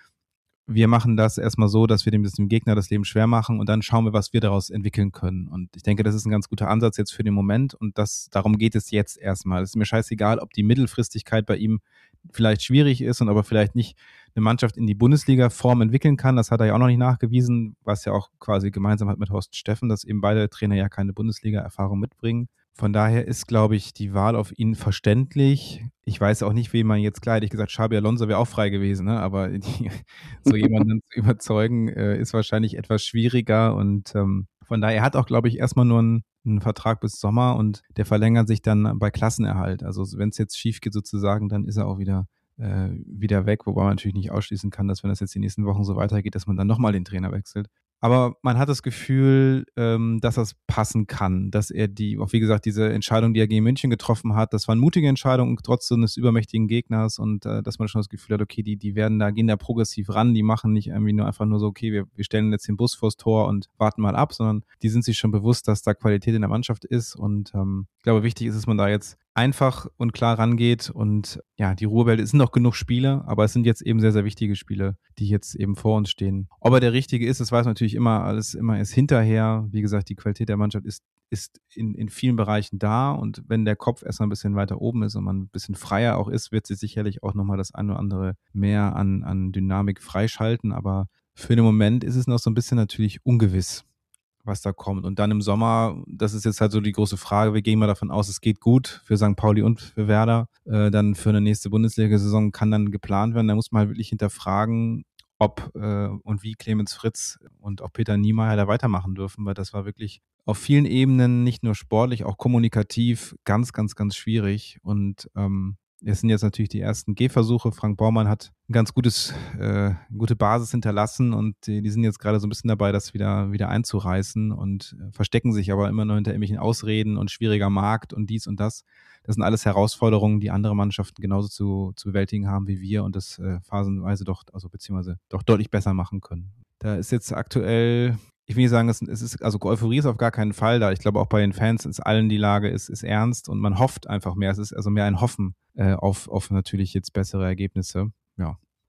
C: wir machen das erstmal so, dass wir dem, dem Gegner das Leben schwer machen und dann schauen wir, was wir daraus entwickeln können. Und ich denke, das ist ein ganz guter Ansatz jetzt für den Moment und das, darum geht es jetzt erstmal. Es ist mir scheißegal, ob die Mittelfristigkeit bei ihm vielleicht schwierig ist und ob er vielleicht nicht eine Mannschaft in die Bundesliga-Form entwickeln kann. Das hat er ja auch noch nicht nachgewiesen, was ja auch quasi gemeinsam hat mit Horst Steffen, dass eben beide Trainer ja keine Bundesliga-Erfahrung mitbringen. Von daher ist, glaube ich, die Wahl auf ihn verständlich. Ich weiß auch nicht, wie man jetzt, klar hätte ich gesagt, Xabi Alonso wäre auch frei gewesen, ne? Aber die, so jemanden zu überzeugen, äh, ist wahrscheinlich etwas schwieriger und ähm, von daher, er hat auch, glaube ich, erstmal nur einen, einen Vertrag bis Sommer und der verlängert sich dann bei Klassenerhalt. Also wenn es jetzt schief geht sozusagen, dann ist er auch wieder, äh, wieder weg, wobei man natürlich nicht ausschließen kann, dass wenn das jetzt die nächsten Wochen so weitergeht, dass man dann nochmal den Trainer wechselt. Aber man hat das Gefühl, ähm, dass das passen kann, dass er die, auch wie gesagt, diese Entscheidung, die er gegen München getroffen hat, das war eine mutige Entscheidung, trotz eines übermächtigen Gegners und äh, dass man schon das Gefühl hat, okay, die, die werden da, gehen da progressiv ran, die machen nicht irgendwie nur einfach nur so, okay, wir, wir stellen jetzt den Bus vors Tor und warten mal ab, sondern die sind sich schon bewusst, dass da Qualität in der Mannschaft ist und ähm, ich glaube, wichtig ist, dass man da jetzt einfach und klar rangeht und ja, die Ruhrbälle, es sind noch genug Spiele, aber es sind jetzt eben sehr, sehr wichtige Spiele, die jetzt eben vor uns stehen. Ob er der Richtige ist, das weiß man natürlich immer, alles immer erst hinterher. Wie gesagt, die Qualität der Mannschaft ist, ist in, in vielen Bereichen da und wenn der Kopf erstmal ein bisschen weiter oben ist und man ein bisschen freier auch ist, wird sich sicherlich auch nochmal das eine oder andere mehr an, an Dynamik freischalten, aber für den Moment ist es noch so ein bisschen natürlich ungewiss, was da kommt. Und dann im Sommer, das ist jetzt halt so die große Frage, wir gehen mal davon aus, es geht gut für Sankt Pauli und für Werder. Äh, dann für eine nächste Bundesliga-Saison kann dann geplant werden. Da muss man halt wirklich hinterfragen, ob äh, und wie Clemens Fritz und auch Peter Niemeyer da weitermachen dürfen, weil das war wirklich auf vielen Ebenen, nicht nur sportlich, auch kommunikativ ganz, ganz, ganz schwierig. Und ähm, es sind jetzt natürlich die ersten Gehversuche. Frank Baumann hat ein ganz gutes, äh, gute Basis hinterlassen und die, die sind jetzt gerade so ein bisschen dabei, das wieder, wieder einzureißen und äh, verstecken sich aber immer noch hinter irgendwelchen Ausreden und schwieriger Markt und dies und das. Das sind alles Herausforderungen, die andere Mannschaften genauso zu, zu bewältigen haben wie wir und das äh, phasenweise doch, also beziehungsweise doch deutlich besser machen können. Da ist jetzt aktuell, ich will nicht sagen, es ist, also Euphorie ist auf gar keinen Fall da. Ich glaube auch bei den Fans ist allen die Lage ist, ist ernst und man hofft einfach mehr. Es ist also mehr ein Hoffen äh, auf, auf natürlich jetzt bessere Ergebnisse. Ja.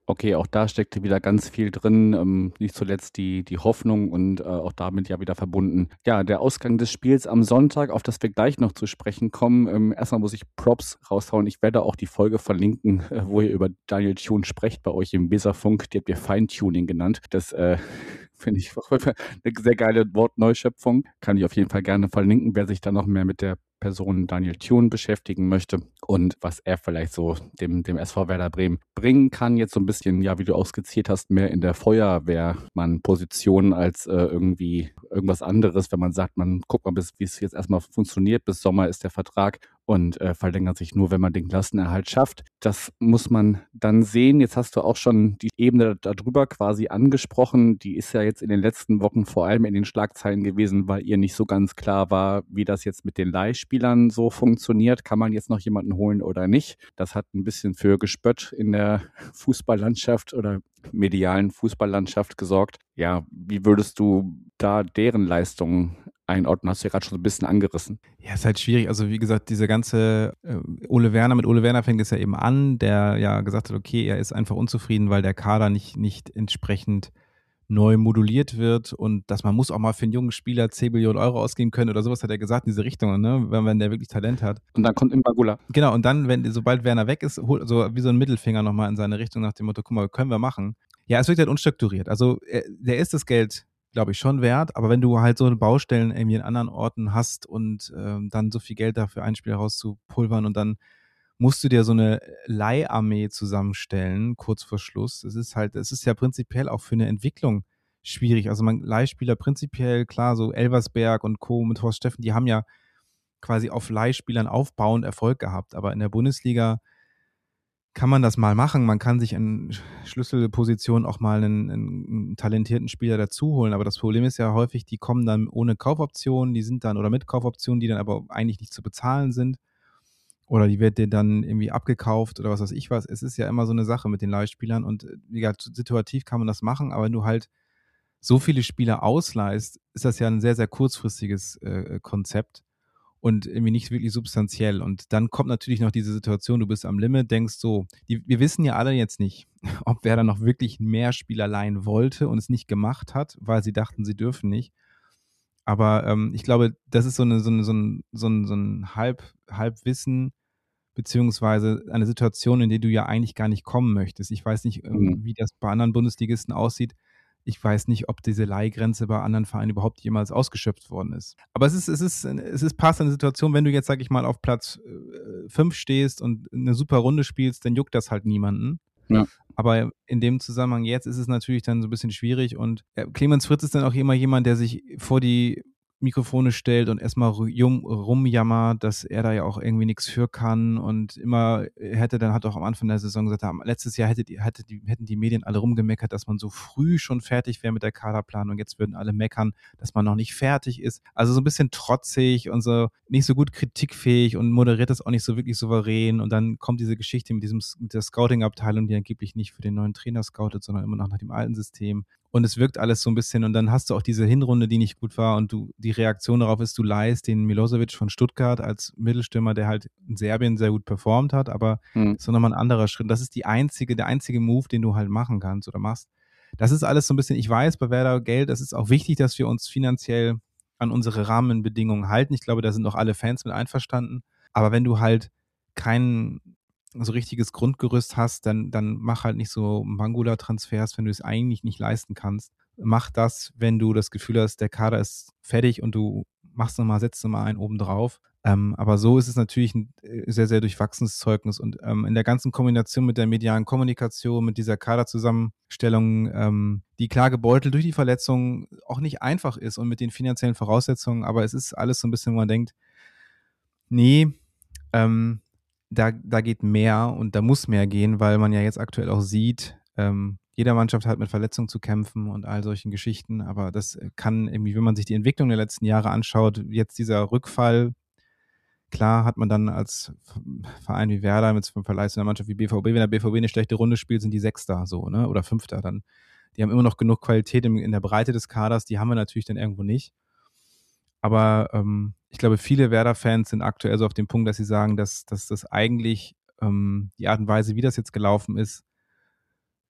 B: Okay, auch da steckte wieder ganz viel drin, ähm, nicht zuletzt die die Hoffnung und, äh, auch damit ja wieder verbunden. Ja, der Ausgang des Spiels am Sonntag, auf das wir gleich noch zu sprechen kommen. Ähm, erst muss ich Props raushauen. Ich werde auch die Folge verlinken, äh, wo ihr über Daniel Thune sprecht bei euch im Weserfunk. Die habt ihr Feintuning genannt. Das, äh, finde ich eine sehr geile Wortneuschöpfung. Kann ich auf jeden Fall gerne verlinken, wer sich da noch mehr mit der Person Daniel Thune beschäftigen möchte und was er vielleicht so dem, dem S V Werder Bremen bringen kann. Jetzt so ein bisschen, ja, wie du auch skizziert hast, mehr in der Feuerwehrmann-Position als äh, irgendwie irgendwas anderes, wenn man sagt, man guckt mal, bis wie es jetzt erstmal funktioniert. Bis Sommer ist der Vertrag und äh, verlängert sich nur, wenn man den Klassenerhalt schafft. Das muss man dann sehen. Jetzt hast du auch schon die Ebene darüber quasi angesprochen. Die ist ja jetzt in den letzten Wochen vor allem in den Schlagzeilen gewesen, weil ihr nicht so ganz klar war, wie das jetzt mit den Leihspielern so funktioniert. Kann man jetzt noch jemanden holen oder nicht? Das hat ein bisschen für Gespött in der Fußballlandschaft oder medialen Fußballlandschaft gesorgt. Ja, wie würdest du da deren Leistungen einordnen? Hast du ja gerade schon so ein bisschen angerissen.
C: Ja, ist halt schwierig. Also wie gesagt, diese ganze äh, Ole Werner, mit Ole Werner fängt es ja eben an, der ja gesagt hat, okay, er ist einfach unzufrieden, weil der Kader nicht, nicht entsprechend neu moduliert wird und dass man muss auch mal für einen jungen Spieler zehn Millionen Euro ausgeben können oder sowas, hat er gesagt in diese Richtung, ne? wenn, wenn der wirklich Talent hat.
B: Und dann kommt Imbagula.
C: Genau, und dann, wenn sobald Werner weg ist, holt so wie so ein Mittelfinger nochmal in seine Richtung nach dem Motto, guck mal, können wir machen. Ja, es wirkt halt unstrukturiert. Also er, der ist das Geld, glaube ich, schon wert, aber wenn du halt so Baustellen irgendwie in anderen Orten hast und ähm, dann so viel Geld dafür ein Spiel rauszupulvern und dann musst du dir so eine Leiharmee zusammenstellen, kurz vor Schluss. Es ist halt, es ist ja prinzipiell auch für eine Entwicklung schwierig. Also man Leihspieler prinzipiell, klar, so Elversberg und Co. mit Horst Steffen, die haben ja quasi auf Leihspielern aufbauend Erfolg gehabt. Aber in der Bundesliga kann man das mal machen. Man kann sich in Schlüsselpositionen auch mal einen, einen talentierten Spieler dazu holen. Aber das Problem ist ja häufig, die kommen dann ohne Kaufoptionen, die sind dann oder mit Kaufoptionen, die dann aber eigentlich nicht zu bezahlen sind. Oder die wird dir dann irgendwie abgekauft oder was weiß ich was. Es ist ja immer so eine Sache mit den Leihspielern und wie gesagt, situativ kann man das machen, aber wenn du halt so viele Spieler ausleihst, ist das ja ein sehr, sehr kurzfristiges äh, Konzept und irgendwie nicht wirklich substanziell. Und dann kommt natürlich noch diese Situation, du bist am Limit, denkst so, die, wir wissen ja alle jetzt nicht, ob Werder noch wirklich mehr Spieler leihen wollte und es nicht gemacht hat, weil sie dachten, sie dürfen nicht. Aber ähm, ich glaube, das ist so, eine, so, eine, so ein, so ein, so ein Halb, Halbwissen, beziehungsweise eine Situation, in die du ja eigentlich gar nicht kommen möchtest. Ich weiß nicht, ähm,
B: Mhm.
C: wie das bei anderen Bundesligisten aussieht. Ich weiß nicht, ob diese Leihgrenze bei anderen Vereinen überhaupt jemals ausgeschöpft worden ist. Aber es ist, es ist, es ist passt eine Situation, wenn du jetzt, sag ich mal, auf Platz fünf stehst und eine super Runde spielst, dann juckt das halt niemanden.
B: Ja.
C: Aber in dem Zusammenhang jetzt ist es natürlich dann so ein bisschen schwierig und ja, Clemens Fritz ist dann auch immer jemand, der sich vor die Mikrofone stellt und erstmal rum, rumjammert, dass er da ja auch irgendwie nichts für kann und immer hätte dann hat auch am Anfang der Saison gesagt, letztes Jahr hätte die, hätte die, hätten die Medien alle rumgemeckert, dass man so früh schon fertig wäre mit der Kaderplanung. Jetzt würden alle meckern, dass man noch nicht fertig ist. Also so ein bisschen trotzig und so nicht so gut kritikfähig und moderiert das auch nicht so wirklich souverän. Und dann kommt diese Geschichte mit diesem mit der Scouting-Abteilung, die angeblich nicht für den neuen Trainer scoutet, sondern immer noch nach dem alten System. Und es wirkt alles so ein bisschen und dann hast du auch diese Hinrunde, die nicht gut war und du die Reaktion darauf ist, du leihst den Milosevic von Stuttgart als Mittelstürmer, der halt in Serbien sehr gut performt hat, aber
B: Mhm.
C: das ist nochmal ein anderer Schritt. Das ist die einzige, der einzige Move, den du halt machen kannst oder machst. Das ist alles so ein bisschen, ich weiß, bei Werder Geld, das ist auch wichtig, dass wir uns finanziell an unsere Rahmenbedingungen halten. Ich glaube, da sind auch alle Fans mit einverstanden. Aber wenn du halt keinen so richtiges Grundgerüst hast, dann, dann mach halt nicht so Mangula-Transfers, wenn du es eigentlich nicht leisten kannst. Mach das, wenn du das Gefühl hast, der Kader ist fertig und du machst nochmal, setzt nochmal einen oben drauf. Ähm, aber so ist es natürlich ein sehr, sehr durchwachsenes Zeugnis. Und ähm, in der ganzen Kombination mit der medialen Kommunikation, mit dieser Kaderzusammenstellung, ähm, die klar gebeutelt durch die Verletzung auch nicht einfach ist und mit den finanziellen Voraussetzungen, aber es ist alles so ein bisschen, wo man denkt, nee, ähm, da, da geht mehr und da muss mehr gehen, weil man ja jetzt aktuell auch sieht, ähm, jede Mannschaft hat mit Verletzungen zu kämpfen und all solchen Geschichten, aber das kann irgendwie, wenn man sich die Entwicklung der letzten Jahre anschaut, jetzt dieser Rückfall, klar hat man dann als Verein wie Werder mit einem Verleih zu einer Mannschaft wie B V B, wenn der B V B eine schlechte Runde spielt, sind die Sechster so, ne, oder Fünfter dann. Die haben immer noch genug Qualität in, in der Breite des Kaders, die haben wir natürlich dann irgendwo nicht. Aber ähm, ich glaube, viele Werder-Fans sind aktuell so auf dem Punkt, dass sie sagen, dass, dass das eigentlich ähm, die Art und Weise, wie das jetzt gelaufen ist,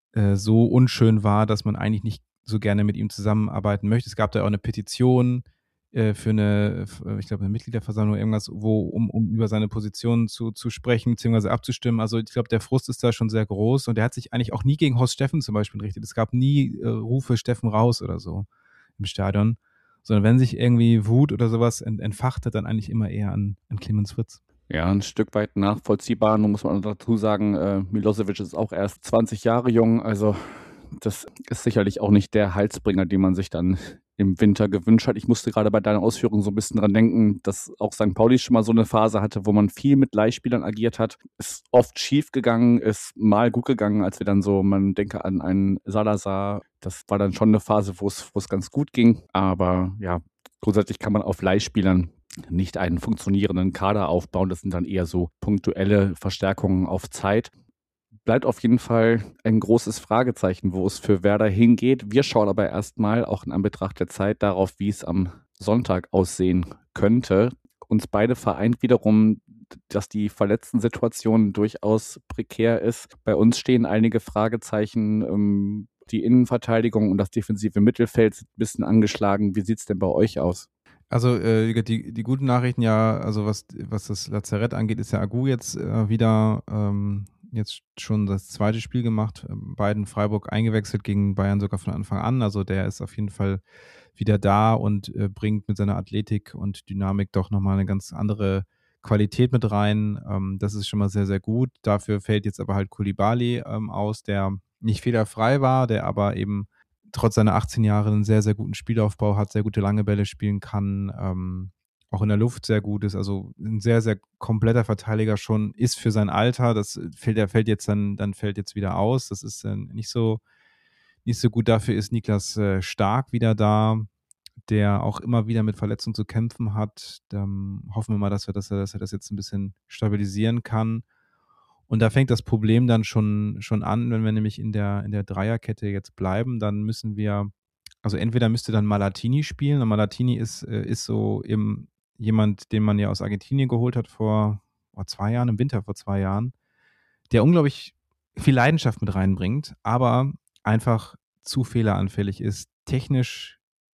C: äh, so unschön war, dass man eigentlich nicht so gerne mit ihm zusammenarbeiten möchte. Es gab da auch eine Petition äh, für eine, ich glaube, eine Mitgliederversammlung, irgendwas, wo, um, um über seine Position zu, zu sprechen, beziehungsweise abzustimmen. Also ich glaube, der Frust ist da schon sehr groß und der hat sich eigentlich auch nie gegen Horst Steffen zum Beispiel gerichtet. Es gab nie äh, Rufe Steffen raus oder so im Stadion, sondern wenn sich irgendwie Wut oder sowas ent, entfachte, dann eigentlich immer eher an, an Clemens Fritz.
B: Ja, ein Stück weit nachvollziehbar. Nun muss man dazu sagen, äh, Milosevic ist auch erst zwanzig Jahre jung, also das ist sicherlich auch nicht der Halsbringer, den man sich dann im Winter gewünscht hat. Ich musste gerade bei deiner Ausführung so ein bisschen dran denken, dass auch Sankt Pauli schon mal so eine Phase hatte, wo man viel mit Leihspielern agiert hat. Ist oft schief gegangen, ist mal gut gegangen, als wir dann so, man denke an einen Salazar. Das war dann schon eine Phase, wo es wo es ganz gut ging. Aber ja, grundsätzlich kann man auf Leihspielern nicht einen funktionierenden Kader aufbauen. Das sind dann eher so punktuelle Verstärkungen auf Zeit. Bleibt auf jeden Fall ein großes Fragezeichen, wo es für Werder hingeht. Wir schauen aber erstmal auch in Anbetracht der Zeit darauf, wie es am Sonntag aussehen könnte. Uns beide vereint wiederum, dass die Verletzten-Situation durchaus prekär ist. Bei uns stehen einige Fragezeichen. Die Innenverteidigung und das defensive Mittelfeld sind ein bisschen angeschlagen. Wie sieht es denn bei euch aus?
C: Also äh, die, die guten Nachrichten ja, also was, was das Lazarett angeht, ist ja Agu jetzt äh, wieder ähm, jetzt schon das zweite Spiel gemacht, ähm, beiden Freiburg eingewechselt, gegen Bayern sogar von Anfang an. Also der ist auf jeden Fall wieder da und äh, bringt mit seiner Athletik und Dynamik doch nochmal eine ganz andere Qualität mit rein. Ähm, das ist schon mal sehr, sehr gut. Dafür fällt jetzt aber halt Koulibaly ähm, aus, der nicht fehlerfrei war, der aber eben trotz seiner achtzehn Jahre einen sehr, sehr guten Spielaufbau hat, sehr gute lange Bälle spielen kann, ähm, auch in der Luft sehr gut ist, also ein sehr, sehr kompletter Verteidiger schon ist für sein Alter. Das fällt, der fällt jetzt dann, dann fällt jetzt wieder aus. Das ist äh, nicht so, nicht so gut. Dafür ist Niklas äh, Stark wieder da, der auch immer wieder mit Verletzungen zu kämpfen hat. Dann hoffen wir mal, dass, wir, dass, er, dass er das jetzt ein bisschen stabilisieren kann. Und da fängt das Problem dann schon, schon an, wenn wir nämlich in der, in der Dreierkette jetzt bleiben, dann müssen wir, also entweder müsste dann Malatini spielen, und Malatini ist, ist so eben jemand, den man ja aus Argentinien geholt hat vor, vor zwei Jahren, im Winter vor zwei Jahren, der unglaublich viel Leidenschaft mit reinbringt, aber einfach zu fehleranfällig ist, technisch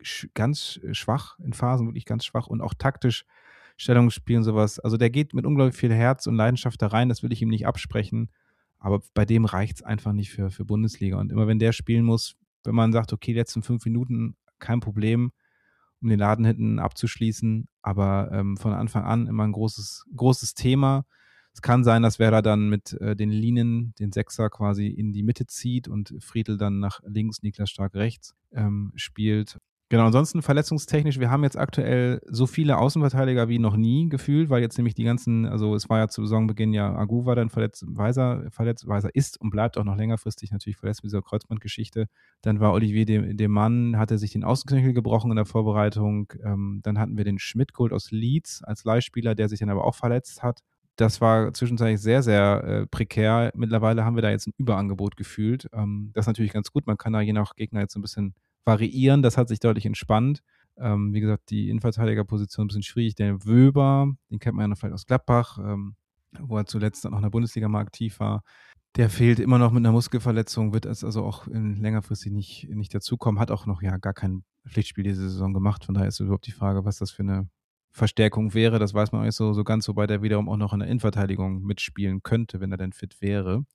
C: ganz schwach in Phasen, wirklich ganz schwach und auch taktisch Stellungsspiel und sowas. Also der geht mit unglaublich viel Herz und Leidenschaft da rein, das will ich ihm nicht absprechen, aber bei dem reicht es einfach nicht für, für Bundesliga. Und immer wenn der spielen muss, wenn man sagt, okay, letzten fünf Minuten, kein Problem, um den Laden hinten abzuschließen, aber ähm, von Anfang an immer ein großes, großes Thema. Es kann sein, dass Werder dann mit äh, den Linien, den Sechser quasi in die Mitte zieht und Friedl dann nach links, Niklas Stark rechts ähm, spielt. Genau, ansonsten verletzungstechnisch, wir haben jetzt aktuell so viele Außenverteidiger wie noch nie gefühlt, weil jetzt nämlich die ganzen, also es war ja zu Saisonbeginn ja, Agu war dann verletzt, Weiser, verletzt, Weiser ist und bleibt auch noch längerfristig natürlich verletzt mit dieser Kreuzbandgeschichte. Dann war Olivier de, de Mann, hatte sich den Außenknöchel gebrochen in der Vorbereitung. Ähm, dann hatten wir den Schmidt geholt aus Leeds als Leihspieler, der sich dann aber auch verletzt hat. Das war zwischenzeitlich sehr, sehr äh, prekär. Mittlerweile haben wir da jetzt ein Überangebot gefühlt. Ähm, das ist natürlich ganz gut. Man kann da je nach Gegner jetzt so ein bisschen variieren. Das hat sich deutlich entspannt. Ähm, wie gesagt, die Innenverteidigerposition ein bisschen schwierig. Der Wöber, den kennt man ja noch vielleicht aus Gladbach, ähm, wo er zuletzt dann auch in der Bundesliga mal aktiv war. Der fehlt immer noch mit einer Muskelverletzung, wird es also auch in, längerfristig nicht, nicht dazukommen. Hat auch noch ja gar kein Pflichtspiel diese Saison gemacht. Von daher ist überhaupt die Frage, was das für eine Verstärkung wäre. Das weiß man auch nicht so, so ganz, wobei der wiederum auch noch in der Innenverteidigung mitspielen könnte, wenn er denn fit wäre.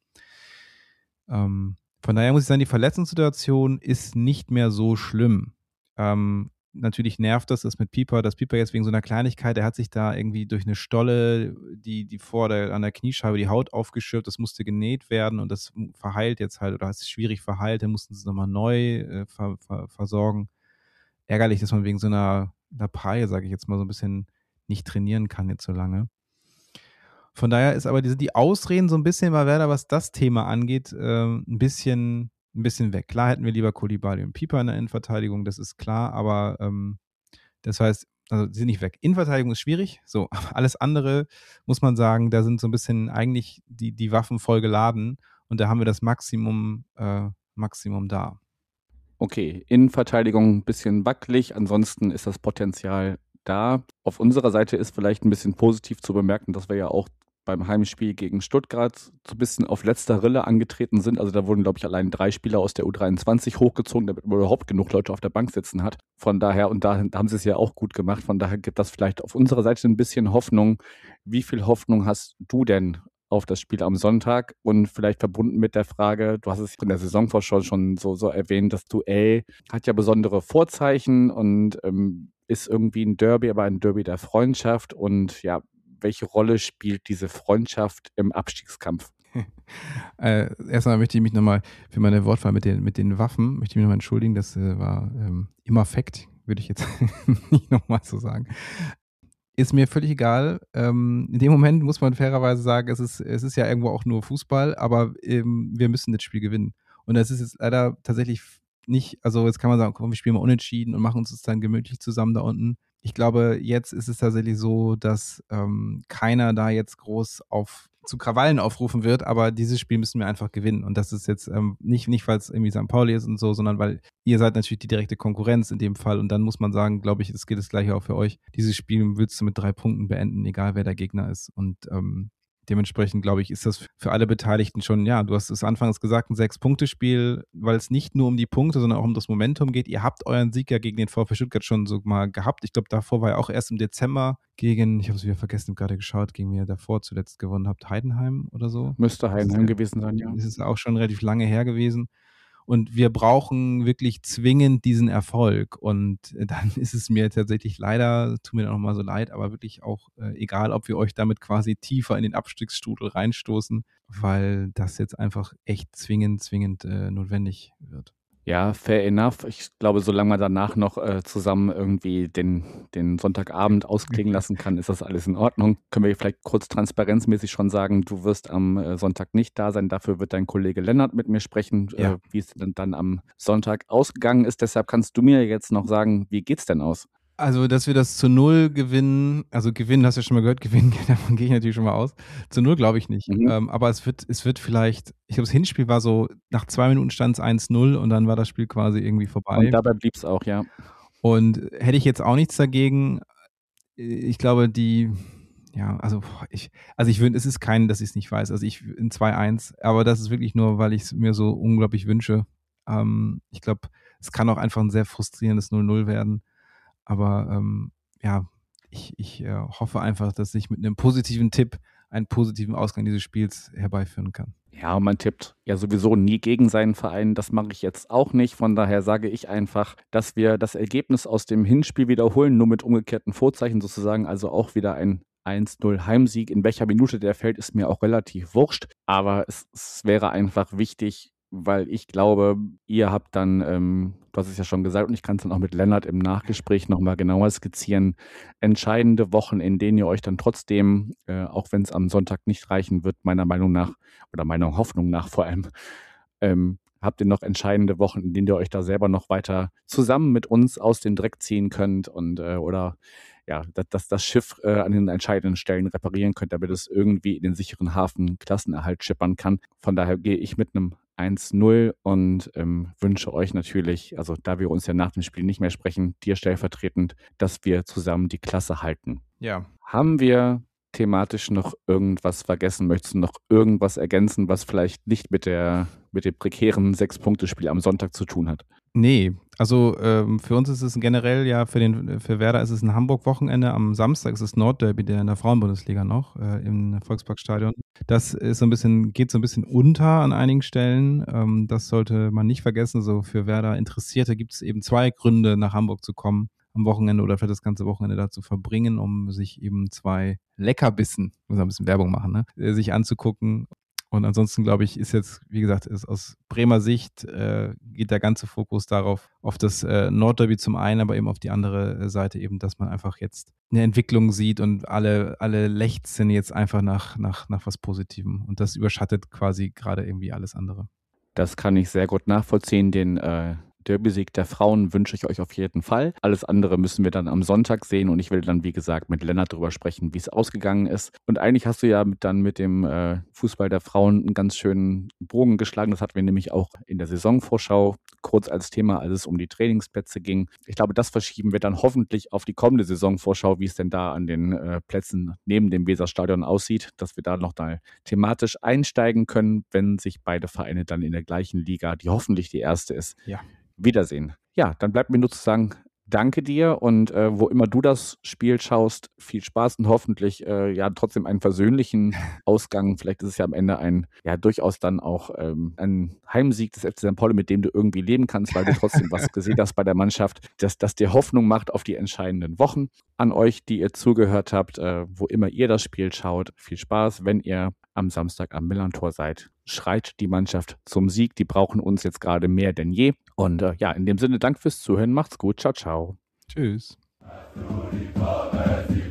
C: Ähm, Von daher muss ich sagen, die Verletzungssituation ist nicht mehr so schlimm. Ähm, natürlich nervt das, das mit Pieper, dass Pieper jetzt wegen so einer Kleinigkeit, der hat sich da irgendwie durch eine Stolle, die, die vor der, an der Kniescheibe die Haut aufgeschürft, das musste genäht werden und das verheilt jetzt halt, oder ist schwierig verheilt, dann mussten sie es nochmal neu äh, ver, ver, versorgen. Ärgerlich, dass man wegen so einer Lappalie, sage ich jetzt mal, so ein bisschen nicht trainieren kann jetzt so lange. Von daher ist aber die, die Ausreden so ein bisschen bei Werder, was das Thema angeht, äh, ein bisschen, ein bisschen weg. Klar hätten wir lieber Koulibaly und Pieper in der Innenverteidigung, das ist klar, aber ähm, das heißt, also sie sind nicht weg. Innenverteidigung ist schwierig, so, aber alles andere muss man sagen, da sind so ein bisschen eigentlich die, die Waffen voll geladen und da haben wir das Maximum, äh, Maximum da.
B: Okay, Innenverteidigung ein bisschen wackelig, ansonsten ist das Potenzial da. Auf unserer Seite ist vielleicht ein bisschen positiv zu bemerken, dass wir ja auch beim Heimspiel gegen Stuttgart so ein bisschen auf letzter Rille angetreten sind. Also da wurden, glaube ich, allein drei Spieler aus der U dreiundzwanzig hochgezogen, damit man überhaupt genug Leute auf der Bank sitzen hat. Von daher, und da haben sie es ja auch gut gemacht, von daher gibt das vielleicht auf unserer Seite ein bisschen Hoffnung. Wie viel Hoffnung hast du denn auf das Spiel am Sonntag? Und vielleicht verbunden mit der Frage, du hast es in der Saisonvorschau schon so, so erwähnt, das Duell hat ja besondere Vorzeichen und ähm, ist irgendwie ein Derby, aber ein Derby der Freundschaft. Und ja, welche Rolle spielt diese Freundschaft im Abstiegskampf?
C: äh, erstmal möchte ich mich nochmal für meine Wortwahl mit den, mit den Waffen, möchte ich mich nochmal entschuldigen, das äh, war ähm, im Affekt, würde ich jetzt nicht nochmal so sagen. Ist mir völlig egal. Ähm, in dem Moment muss man fairerweise sagen, es ist, es ist ja irgendwo auch nur Fußball, aber ähm, wir müssen das Spiel gewinnen. Und das ist jetzt leider tatsächlich nicht, also jetzt kann man sagen, komm, wir spielen mal unentschieden und machen uns das dann gemütlich zusammen da unten. Ich glaube, jetzt ist es tatsächlich so, dass ähm, keiner da jetzt groß auf zu Krawallen aufrufen wird, aber dieses Spiel müssen wir einfach gewinnen. Und das ist jetzt ähm, nicht, nicht, weil es irgendwie Sankt Pauli ist und so, sondern weil ihr seid natürlich die direkte Konkurrenz in dem Fall. Und dann muss man sagen, glaube ich, es geht das Gleiche auch für euch. Dieses Spiel willst du mit drei Punkten beenden, egal wer der Gegner ist. Und ähm, dementsprechend, glaube ich, ist das für alle Beteiligten schon, ja, du hast es anfangs gesagt, ein Sechs-Punkte-Spiel, weil es nicht nur um die Punkte, sondern auch um das Momentum geht. Ihr habt euren Sieg ja gegen den VfB Stuttgart schon so mal gehabt. Ich glaube, davor war ja auch erst im Dezember gegen, ich habe es wieder vergessen, gerade geschaut, gegen wen ihr davor zuletzt gewonnen habt, Heidenheim oder so.
B: Müsste Heidenheim gewesen sein, ja.
C: Das ist auch schon relativ lange her gewesen. Und wir brauchen wirklich zwingend diesen Erfolg. Und dann ist es mir tatsächlich leider, tut mir auch nochmal so leid, aber wirklich auch äh, egal, ob wir euch damit quasi tiefer in den Abstiegsstrudel reinstoßen, weil das jetzt einfach echt zwingend, zwingend äh, notwendig wird.
B: Ja, fair enough. Ich glaube, solange man danach noch äh, zusammen irgendwie den, den Sonntagabend ausklingen lassen kann, ist das alles in Ordnung. Können wir vielleicht kurz transparenzmäßig schon sagen, du wirst am äh, Sonntag nicht da sein. Dafür wird dein Kollege Lennart mit mir sprechen,
C: Ja.
B: äh, wie es denn dann am Sonntag ausgegangen ist. Deshalb kannst du mir jetzt noch sagen, wie geht's denn aus?
C: Also, dass wir das zu null gewinnen, also gewinnen, hast du ja schon mal gehört, gewinnen, davon gehe ich natürlich schon mal aus. Zu null glaube ich nicht.
B: Mhm.
C: Ähm, aber es wird, es wird vielleicht, ich glaube, das Hinspiel war so, nach zwei Minuten stand es eins null und dann war das Spiel quasi irgendwie vorbei.
B: Und dabei blieb es auch, ja.
C: Und hätte ich jetzt auch nichts dagegen, ich glaube, die, ja, also ich, also ich würde, es ist kein, dass ich es nicht weiß, also ich in zwei eins, aber das ist wirklich nur, weil ich es mir so unglaublich wünsche. Ähm, ich glaube, es kann auch einfach ein sehr frustrierendes null null werden. Aber ähm, ja, ich, ich äh, hoffe einfach, dass ich mit einem positiven Tipp einen positiven Ausgang dieses Spiels herbeiführen kann.
B: Ja, und man tippt ja sowieso nie gegen seinen Verein. Das mache ich jetzt auch nicht. Von daher sage ich einfach, dass wir das Ergebnis aus dem Hinspiel wiederholen, nur mit umgekehrten Vorzeichen sozusagen. Also auch wieder ein eins null Heimsieg. In welcher Minute der fällt, ist mir auch relativ wurscht. Aber es, es wäre einfach wichtig, weil ich glaube, ihr habt dann, ähm, du hast es ja schon gesagt, und ich kann es dann auch mit Lennart im Nachgespräch nochmal genauer skizzieren, entscheidende Wochen, in denen ihr euch dann trotzdem, äh, auch wenn es am Sonntag nicht reichen wird, meiner Meinung nach, oder meiner Hoffnung nach vor allem, ähm, habt ihr noch entscheidende Wochen, in denen ihr euch da selber noch weiter zusammen mit uns aus dem Dreck ziehen könnt und äh, oder ja, dass das, das Schiff äh, an den entscheidenden Stellen reparieren könnt, damit es irgendwie in den sicheren Hafen Klassenerhalt schippern kann. Von daher gehe ich mit einem eins null und ähm, wünsche euch natürlich, also da wir uns ja nach dem Spiel nicht mehr sprechen, dir stellvertretend, dass wir zusammen die Klasse halten.
C: Ja.
B: Haben wir thematisch noch irgendwas vergessen? Möchtest du noch irgendwas ergänzen, was vielleicht nicht mit der mit dem prekären Sechs-Punkte-Spiel am Sonntag zu tun hat?
C: Nee, also ähm, für uns ist es generell ja, für, den, für Werder ist es ein Hamburg-Wochenende. Am Samstag ist es Nordderby der in der Frauenbundesliga noch äh, im Volksparkstadion. Das ist so ein bisschen, geht so ein bisschen unter an einigen Stellen. Ähm, das sollte man nicht vergessen. So für Werder Interessierte gibt es eben zwei Gründe, nach Hamburg zu kommen am Wochenende oder für das ganze Wochenende da zu verbringen, um sich eben zwei Leckerbissen, muss ein bisschen Werbung machen, ne, äh, sich anzugucken. Und ansonsten, glaube ich, ist jetzt, wie gesagt, ist aus Bremer Sicht äh, geht der ganze Fokus darauf, auf das äh, Nordderby zum einen, aber eben auf die andere Seite eben, dass man einfach jetzt eine Entwicklung sieht und alle, alle lechzen jetzt einfach nach, nach, nach was Positivem. Und das überschattet quasi gerade irgendwie alles andere.
B: Das kann ich sehr gut nachvollziehen. Den, äh, Derby-Sieg der Frauen wünsche ich euch auf jeden Fall. Alles andere müssen wir dann am Sonntag sehen und ich will dann, wie gesagt, mit Lennart drüber sprechen, wie es ausgegangen ist. Und eigentlich hast du ja mit, dann mit dem äh, Fußball der Frauen einen ganz schönen Bogen geschlagen. Das hatten wir nämlich auch in der Saisonvorschau kurz als Thema, als es um die Trainingsplätze ging. Ich glaube, das verschieben wir dann hoffentlich auf die kommende Saisonvorschau, wie es denn da an den äh, Plätzen neben dem Weserstadion aussieht, dass wir da noch da thematisch einsteigen können, wenn sich beide Vereine dann in der gleichen Liga, die hoffentlich die erste ist,
C: Ja.
B: wiedersehen. Ja, dann bleibt mir nur zu sagen, danke dir und äh, wo immer du das Spiel schaust, viel Spaß und hoffentlich äh, ja trotzdem einen versöhnlichen Ausgang. Vielleicht ist es ja am Ende ein, ja durchaus dann auch ähm, ein Heimsieg des F C Sankt Pauli, mit dem du irgendwie leben kannst, weil du trotzdem was gesehen hast bei der Mannschaft, dass das dir Hoffnung macht auf die entscheidenden Wochen. An euch, die ihr zugehört habt, äh, wo immer ihr das Spiel schaut, viel Spaß, wenn ihr am Samstag am Millerntor seid. Schreit die Mannschaft zum Sieg. Die brauchen uns jetzt gerade mehr denn je. Und äh, ja, in dem Sinne, Dank fürs Zuhören. Macht's gut. Ciao, ciao.
C: Tschüss.